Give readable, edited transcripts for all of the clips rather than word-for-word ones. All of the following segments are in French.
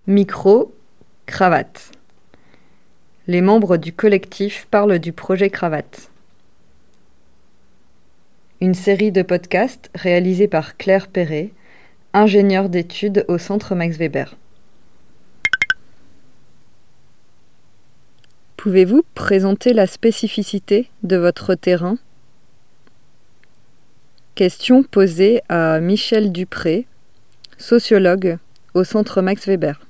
Micro, cravate. Les membres du collectif parlent du projet Cravate. Une série de podcasts réalisés par Claire Perret, ingénieure d'études au Centre Max Weber. Pouvez-vous présenter la spécificité de votre terrain ? Question posée à Michel Dupré, sociologue au Centre Max Weber.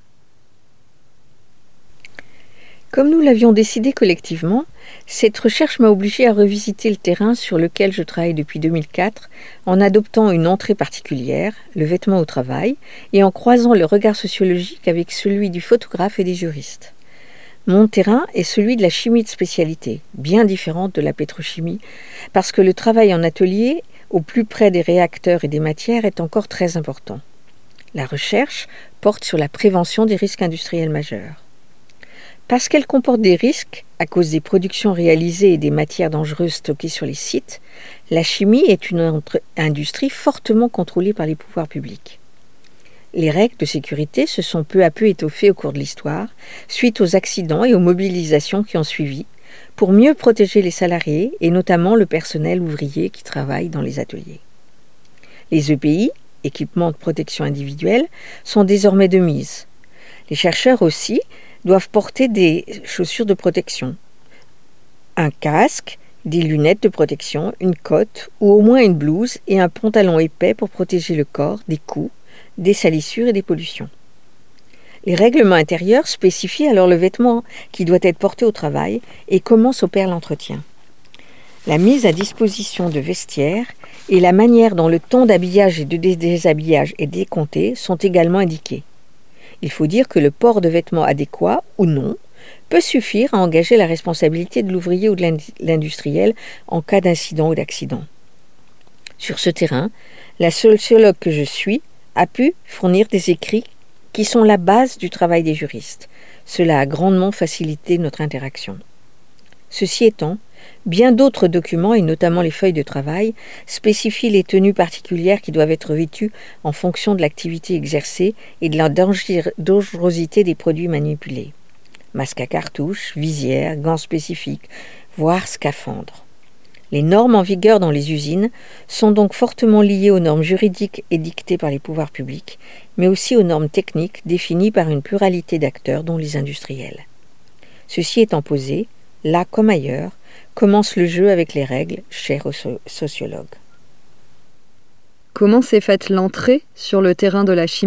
Comme nous l'avions décidé collectivement, cette recherche m'a obligée à revisiter le terrain sur lequel je travaille depuis 2004 en adoptant une entrée particulière, le vêtement au travail, et en croisant le regard sociologique avec celui du photographe et des juristes. Mon terrain est celui de la chimie de spécialité, bien différente de la pétrochimie, parce que le travail en atelier, au plus près des réacteurs et des matières, est encore très important. La recherche porte sur la prévention des risques industriels majeurs. Parce qu'elle comporte des risques, à cause des productions réalisées et des matières dangereuses stockées sur les sites, la chimie est une industrie fortement contrôlée par les pouvoirs publics. Les règles de sécurité se sont peu à peu étoffées au cours de l'histoire, suite aux accidents et aux mobilisations qui ont suivi, pour mieux protéger les salariés et notamment le personnel ouvrier qui travaille dans les ateliers. Les EPI, équipements de protection individuelle, sont désormais de mise. Les chercheurs aussi doivent porter des chaussures de protection, un casque, des lunettes de protection, une cotte ou au moins une blouse et un pantalon épais pour protéger le corps des coups, des salissures et des pollutions. Les règlements intérieurs spécifient alors le vêtement qui doit être porté au travail et comment s'opère l'entretien. La mise à disposition de vestiaires et la manière dont le temps d'habillage et de déshabillage est décompté sont également indiqués. Il faut dire que le port de vêtements adéquats ou non peut suffire à engager la responsabilité de l'ouvrier ou de l'industriel en cas d'incident ou d'accident. Sur ce terrain, la sociologue que je suis a pu fournir des écrits qui sont la base du travail des juristes. Cela a grandement facilité notre interaction. Ceci étant, bien d'autres documents, et notamment les feuilles de travail, spécifient les tenues particulières qui doivent être vêtues en fonction de l'activité exercée et de la dangerosité des produits manipulés. Masque à cartouche, visière, gants spécifiques, voire scaphandre. Les normes en vigueur dans les usines sont donc fortement liées aux normes juridiques édictées par les pouvoirs publics, mais aussi aux normes techniques définies par une pluralité d'acteurs, dont les industriels. Ceci étant posé, là comme ailleurs, commence le jeu avec les règles chères aux sociologues. Comment s'est faite l'entrée sur le terrain de la chimie ?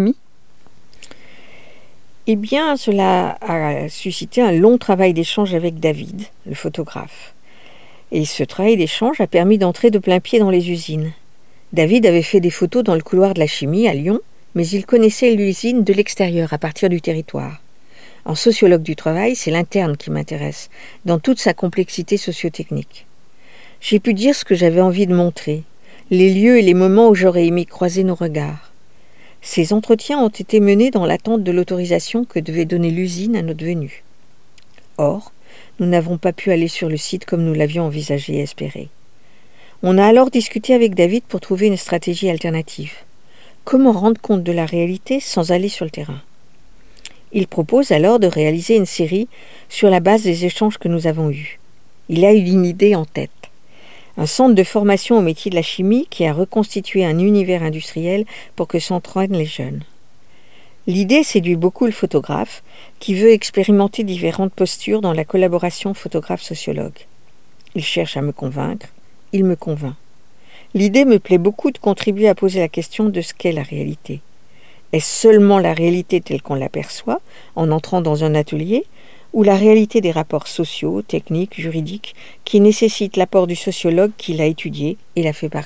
Eh bien, cela a suscité un long travail d'échange avec David, le photographe. Et ce travail d'échange a permis d'entrer de plein pied dans les usines. David avait fait des photos dans le couloir de la chimie à Lyon, mais il connaissait l'usine de l'extérieur, à partir du territoire. En sociologue du travail, c'est l'interne qui m'intéresse, dans toute sa complexité sociotechnique. J'ai pu dire ce que j'avais envie de montrer, les lieux et les moments où j'aurais aimé croiser nos regards. Ces entretiens ont été menés dans l'attente de l'autorisation que devait donner l'usine à notre venue. Or, nous n'avons pas pu aller sur le site comme nous l'avions envisagé et espéré. On a alors discuté avec David pour trouver une stratégie alternative. Comment rendre compte de la réalité sans aller sur le terrain ? Il propose alors de réaliser une série sur la base des échanges que nous avons eus. Il a eu une idée en tête. Un centre de formation au métier de la chimie qui a reconstitué un univers industriel pour que s'entraînent les jeunes. L'idée séduit beaucoup le photographe qui veut expérimenter différentes postures dans la collaboration photographe-sociologue. Il cherche à me convaincre, il me convainc. L'idée me plaît beaucoup de contribuer à poser la question de ce qu'est la réalité. Est-ce seulement la réalité telle qu'on l'aperçoit en entrant dans un atelier ou la réalité des rapports sociaux, techniques, juridiques qui nécessitent l'apport du sociologue qui l'a étudié et l'a fait parler ?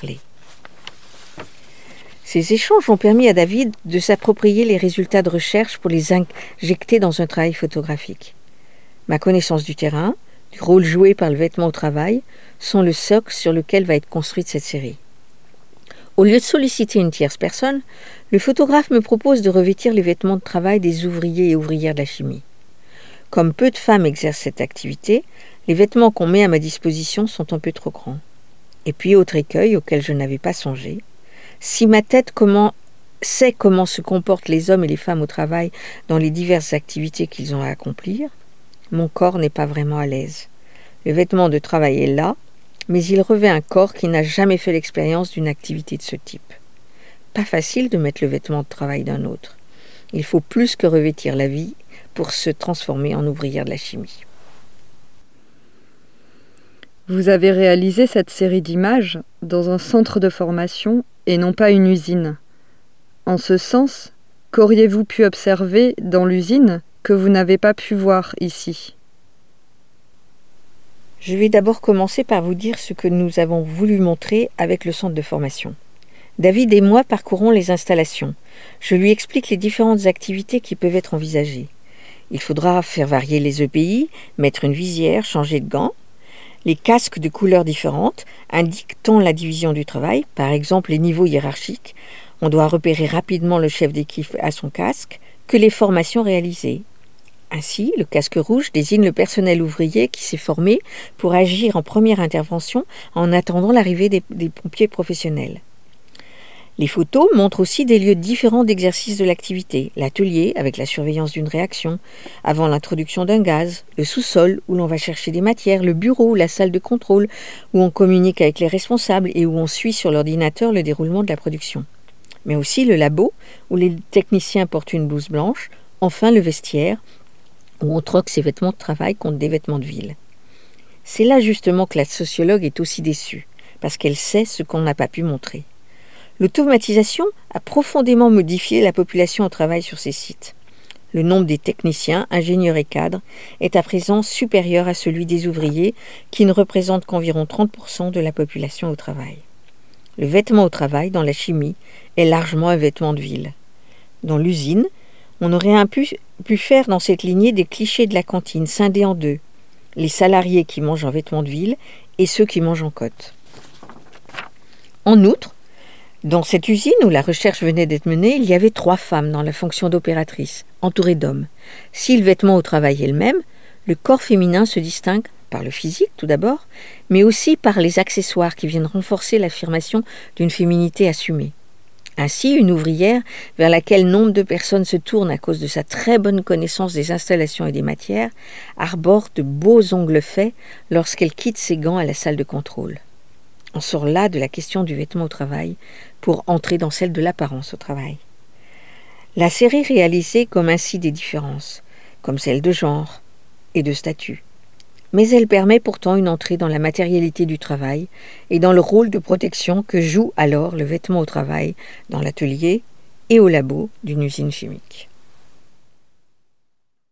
Ces échanges ont permis à David de s'approprier les résultats de recherche pour les injecter dans un travail photographique. Ma connaissance du terrain, du rôle joué par le vêtement au travail, sont le socle sur lequel va être construite cette série. Au lieu de solliciter une tierce personne, le photographe me propose de revêtir les vêtements de travail des ouvriers et ouvrières de la chimie. Comme peu de femmes exercent cette activité, les vêtements qu'on met à ma disposition sont un peu trop grands. Et puis, autre écueil auquel je n'avais pas songé, si ma tête sait comment se comportent les hommes et les femmes au travail dans les diverses activités qu'ils ont à accomplir, mon corps n'est pas vraiment à l'aise. Le vêtement de travail est là, mais il revêt un corps qui n'a jamais fait l'expérience d'une activité de ce type. Pas facile de mettre le vêtement de travail d'un autre. Il faut plus que revêtir la vie pour se transformer en ouvrière de la chimie. Vous avez réalisé cette série d'images dans un centre de formation et non pas une usine. En ce sens, qu'auriez-vous pu observer dans l'usine que vous n'avez pas pu voir ici ? Je vais d'abord commencer par vous dire ce que nous avons voulu montrer avec le centre de formation. David et moi parcourons les installations. Je lui explique les différentes activités qui peuvent être envisagées. Il faudra faire varier les EPI, mettre une visière, changer de gants. Les casques de couleurs différentes indiquant la division du travail, par exemple les niveaux hiérarchiques. On doit repérer rapidement le chef d'équipe à son casque, que les formations réalisées. Ainsi, le casque rouge désigne le personnel ouvrier qui s'est formé pour agir en première intervention en attendant l'arrivée des pompiers professionnels. Les photos montrent aussi des lieux différents d'exercice de l'activité. L'atelier, avec la surveillance d'une réaction, avant l'introduction d'un gaz, le sous-sol, où l'on va chercher des matières, le bureau, la salle de contrôle, où on communique avec les responsables et où on suit sur l'ordinateur le déroulement de la production. Mais aussi le labo, où les techniciens portent une blouse blanche, enfin le vestiaire, où on troque ses vêtements de travail contre des vêtements de ville. C'est là justement que la sociologue est aussi déçue, parce qu'elle sait ce qu'on n'a pas pu montrer. L'automatisation a profondément modifié la population au travail sur ces sites. Le nombre des techniciens, ingénieurs et cadres est à présent supérieur à celui des ouvriers, qui ne représentent qu'environ 30% de la population au travail. Le vêtement au travail, dans la chimie, est largement un vêtement de ville. Dans l'usine, on aurait pu faire dans cette lignée des clichés de la cantine, scindés en deux. Les salariés qui mangent en vêtements de ville et ceux qui mangent en cotte. En outre, dans cette usine où la recherche venait d'être menée, il y avait 3 femmes dans la fonction d'opératrice, entourées d'hommes. Si le vêtement au travail est le même, le corps féminin se distingue par le physique tout d'abord, mais aussi par les accessoires qui viennent renforcer l'affirmation d'une féminité assumée. Ainsi, une ouvrière, vers laquelle nombre de personnes se tournent à cause de sa très bonne connaissance des installations et des matières, arbore de beaux ongles faits lorsqu'elle quitte ses gants à la salle de contrôle. On sort là de la question du vêtement au travail pour entrer dans celle de l'apparence au travail. La série réalisée comme ainsi des différences, comme celle de genre et de statut. Mais elle permet pourtant une entrée dans la matérialité du travail et dans le rôle de protection que joue alors le vêtement au travail dans l'atelier et au labo d'une usine chimique.